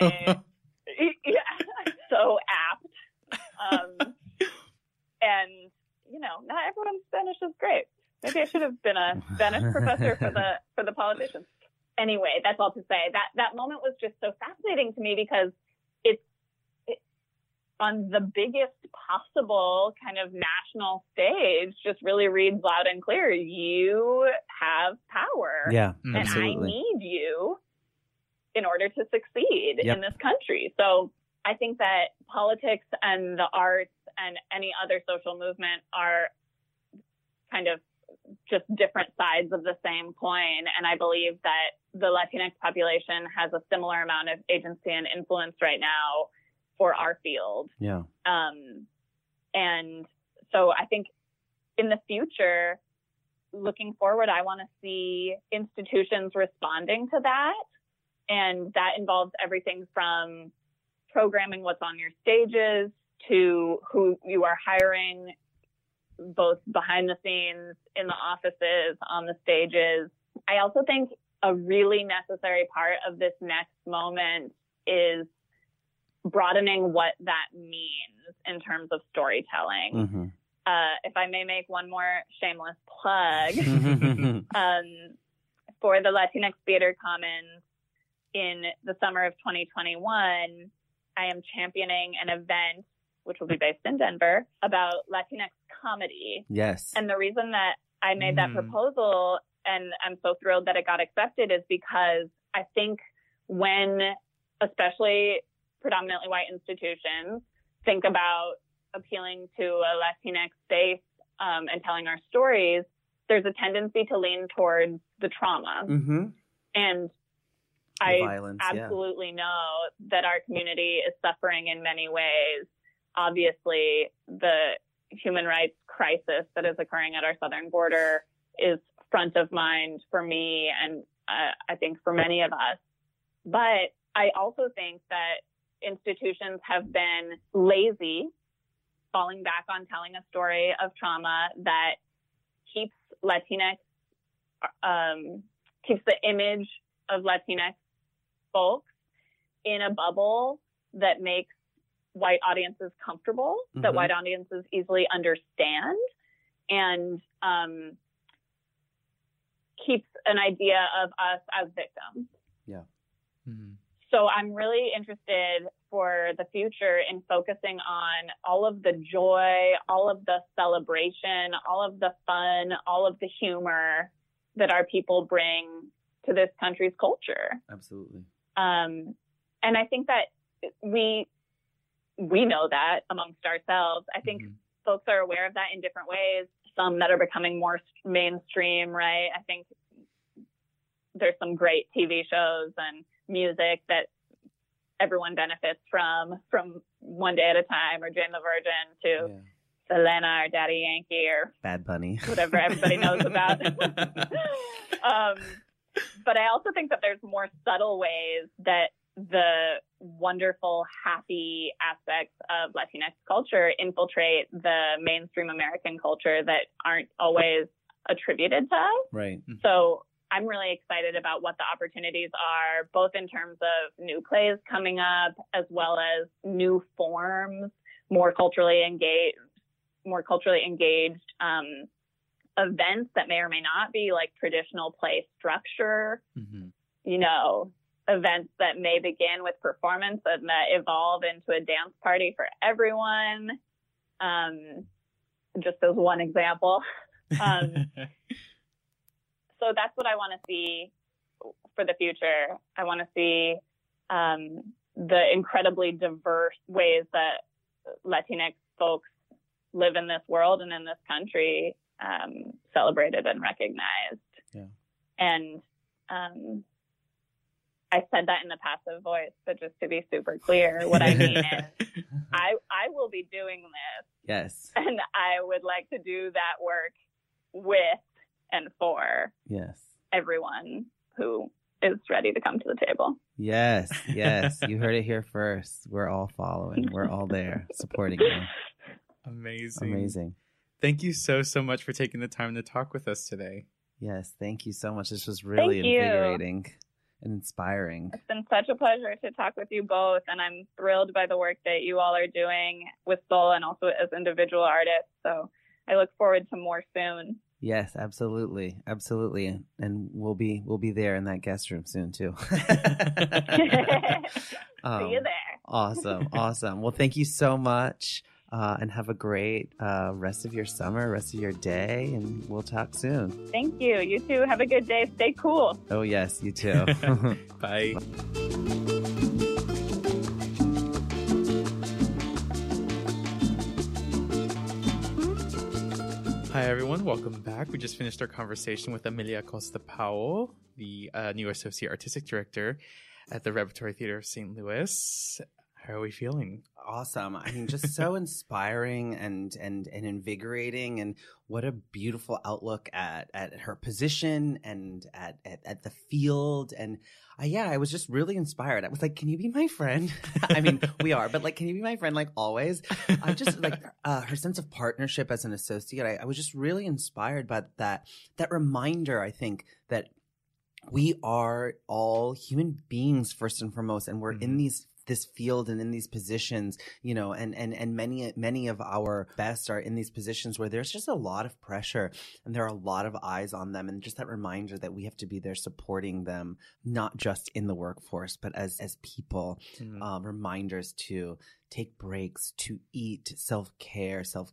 So apt. And, not everyone's Spanish is great. Maybe I should have been a Spanish professor for the politicians. Anyway, that's all to say. That moment was just so fascinating to me, because on the biggest possible kind of national stage just really reads loud and clear. You have power. Yeah, and absolutely. I need you in order to succeed Yep. in this country. So I think that politics and the arts and any other social movement are kind of just different sides of the same coin. And I believe that the Latinx population has a similar amount of agency and influence right now for our field. Yeah. And so I think in the future, looking forward, I want to see institutions responding to that. And that involves everything from programming what's on your stages to who you are hiring, both behind the scenes, in the offices, on the stages. I also think a really necessary part of this next moment is broadening what that means in terms of storytelling. Mm-hmm. If I may make one more shameless plug, for the Latinx Theater Commons in the summer of 2021, I am championing an event, which will be based in Denver, about Latinx comedy. Yes. And the reason that I made that proposal, and I'm so thrilled that it got accepted, is because I think when, especially predominantly white institutions, think about appealing to a Latinx space and telling our stories, there's a tendency to lean towards the trauma. Mm-hmm. And The I violence, absolutely know that our community is suffering in many ways. Obviously, the human rights crisis that is occurring at our southern border is front of mind for me and I think for many of us. But I also think that institutions have been lazy, falling back on telling a story of trauma that keeps Latinx, keeps the image of Latinx folks in a bubble that makes white audiences comfortable, that white audiences easily understand, and keeps an idea of us as victims. Yeah. Mm-hmm. So I'm really interested for the future in focusing on all of the joy, all of the celebration, all of the fun, all of the humor that our people bring to this country's culture. Absolutely. And I think that we know that amongst ourselves. I think folks are aware of that in different ways. Some that are becoming more mainstream, right? I think there's some great TV shows and music that everyone benefits from One Day at a Time or Jane the Virgin to Selena or Daddy Yankee or Bad Bunny, whatever everybody knows about. But I also think that there's more subtle ways that the wonderful, happy aspects of Latinx culture infiltrate the mainstream American culture that aren't always attributed to us. Right. So I'm really excited about what the opportunities are, both in terms of new plays coming up, as well as new forms, more culturally engaged events that may or may not be like traditional play structure, you know, events that may begin with performance and that evolve into a dance party for everyone. Just as one example. So that's what I want to see for the future. I want to see the incredibly diverse ways that Latinx folks live in this world and in this country celebrated and recognized. Yeah. And I said that in the passive voice, but just to be super clear, what I mean is I will be doing this. Yes. And I would like to do that work with and for everyone who is ready to come to the table. Yes, yes. You heard it here first. We're all following. We're all there supporting you. Amazing. Amazing. Thank you so much for taking the time to talk with us today. Yes, thank you so much. This was really invigorating and inspiring. It's been such a pleasure to talk with you both, and I'm thrilled by the work that you all are doing with Soul and also as individual artists. So I look forward to more soon. Yes, absolutely. Absolutely. And we'll be there in that guest room soon too. See you there. Awesome. Well, thank you so much. And have a great rest of your summer, rest of your day, and we'll talk soon. Thank you. You too. Have a good day. Stay cool. Oh, yes, you too. Bye. Hi, everyone. Welcome back. We just finished our conversation with Amelia Acosta Powell, the new Associate Artistic Director at the Repertory Theater of St. Louis. How are we feeling? Awesome. I mean, just so inspiring and invigorating, and what a beautiful outlook at her position and at the field. And I was just really inspired. I was like, can you be my friend? I mean, we are, but like, can you be my friend like always? I just like her sense of partnership as an associate. I was just really inspired by that reminder, I think, that we are all human beings first and foremost, and we're in this field and in these positions, you know, and many of our best are in these positions where there's just a lot of pressure and there are a lot of eyes on them, and just that reminder that we have to be there supporting them, not just in the workforce, but as people. Reminders to take breaks, to eat, self-care. So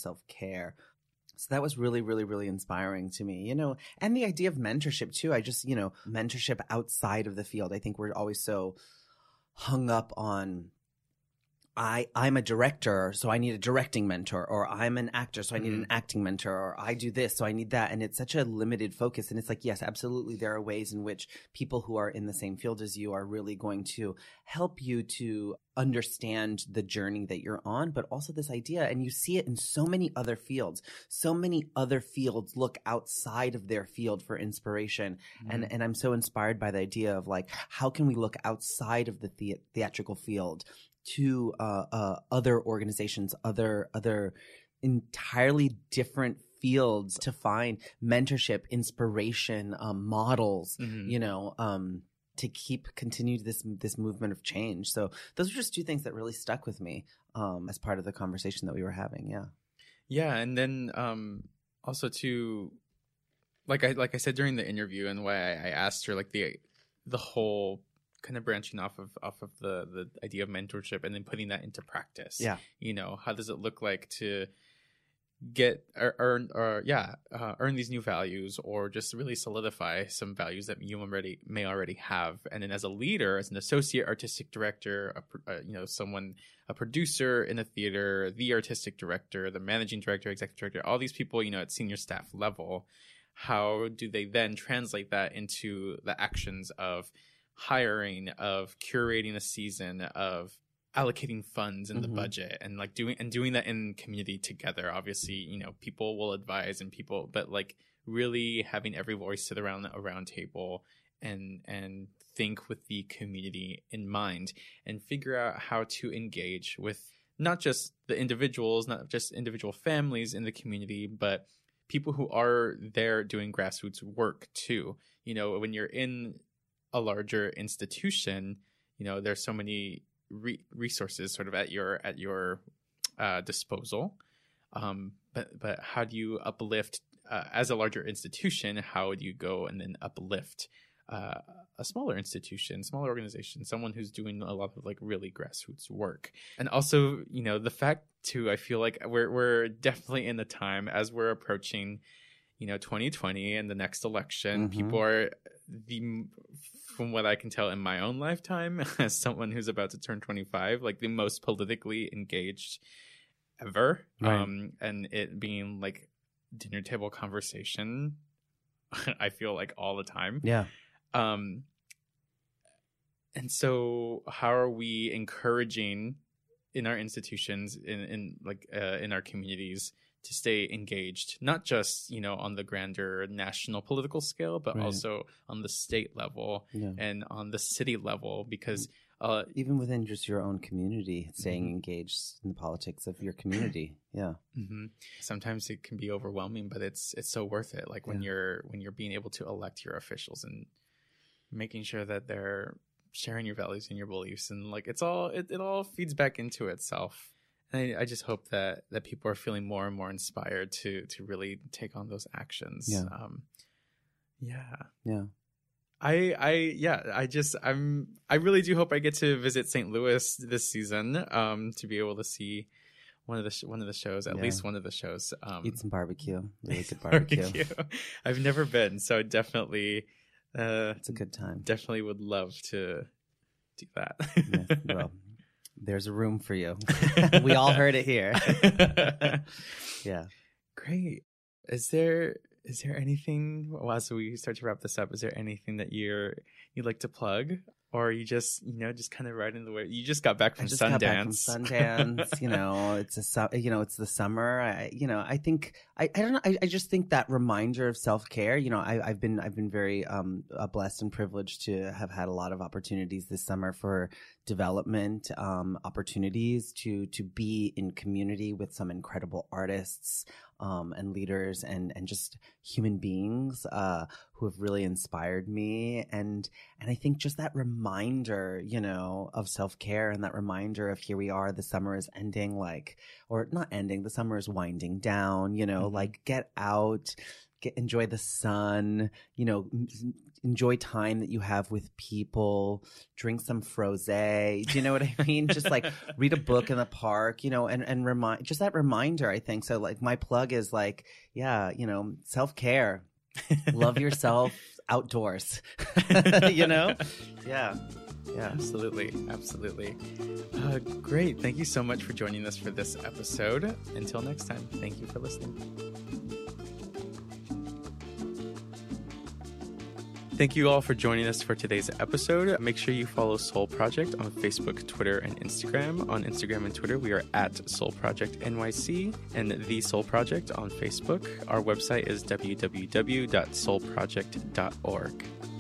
that was really, really, really inspiring to me, you know, and the idea of mentorship too. I just, you know, mentorship outside of the field. I think we're always so hung up on I'm a director, so I need a directing mentor, or I'm an actor, so I need an acting mentor, or I do this, so I need that. And it's such a limited focus. And it's like, yes, absolutely, there are ways in which people who are in the same field as you are really going to help you to understand the journey that you're on, but also this idea, and you see it in so many other fields. So many other fields look outside of their field for inspiration. And I'm so inspired by the idea of like, how can we look outside of the theatrical field to other organizations, other entirely different fields to find mentorship, inspiration, models, you know, to continue this movement of change. So those are just two things that really stuck with me as part of the conversation that we were having. Yeah, and then also to like I said during the interview, and why I asked her like the whole kind of branching off of the idea of mentorship and then putting that into practice. Yeah. You know, how does it look like to get earn these new values, or just really solidify some values that you may already have? And then as a leader, as an associate artistic director, a producer in a theater, the artistic director, the managing director, executive director, all these people, you know, at senior staff level, how do they then translate that into the actions of hiring, of curating a season, of allocating funds in the budget, and like doing that in community together? Obviously, you know, people will advise but like really having every voice sit around a round table and think with the community in mind, and figure out how to engage with not just the individuals, not just individual families in the community, but people who are there doing grassroots work too. You know, when you're in a larger institution, you know, there's so many resources sort of at your disposal. But how do you uplift as a larger institution? How would you go and then uplift a smaller institution, smaller organization, someone who's doing a lot of like really grassroots work? And also, you know, the fact too, I feel like we're definitely in the time as we're approaching, you know, 2020 and the next election. People are from what I can tell in my own lifetime, as someone who's about to turn 25, like the most politically engaged ever. Right. And it being like dinner table conversation, I feel like all the time. Yeah. And so how are we encouraging in our institutions, in our communities, to stay engaged, not just, you know, on the grander national political scale, but also on the state level and on the city level, because even within just your own community, staying engaged in the politics of your community. Sometimes it can be overwhelming, but it's so worth it. Like when you're being able to elect your officials and making sure that they're sharing your values and your beliefs, and like it all feeds back into itself. And I just hope that people are feeling more and more inspired to really take on those actions. I really do hope I get to visit St. Louis this season, to be able to see one of the shows, at least one of the shows. Eat some barbecue, really good barbecue. I've never been, so definitely, it's a good time. Definitely would love to do that. Yes, well, there's a room for you. We all heard it here. Yeah, great. Is there anything, as we start to wrap this up, is there anything that you'd like to plug? Or are you just, just kind of riding the wave? You just got back from Sundance. It's the summer. I don't know. I just think that reminder of self-care, I've been very blessed and privileged to have had a lot of opportunities this summer for development, opportunities to be in community with some incredible artists, and leaders and just human beings, who have really inspired me. And I think just that reminder, of self-care, and that reminder of here we are, the summer is ending, or not ending, the summer is winding down, get out, enjoy the sun, enjoy time that you have with people, drink some frosé. Do you know what I mean? Just read a book in the park, and remind, just that reminder, I think. So my plug is self-care, love yourself outdoors, Yeah. Absolutely. Great. Thank you so much for joining us for this episode. Until next time, thank you for listening. Thank you all for joining us for today's episode. Make sure you follow Soul Project on Facebook, Twitter, and Instagram. On Instagram and Twitter, we are at Soul Project NYC and The Soul Project on Facebook. Our website is www.soulproject.org.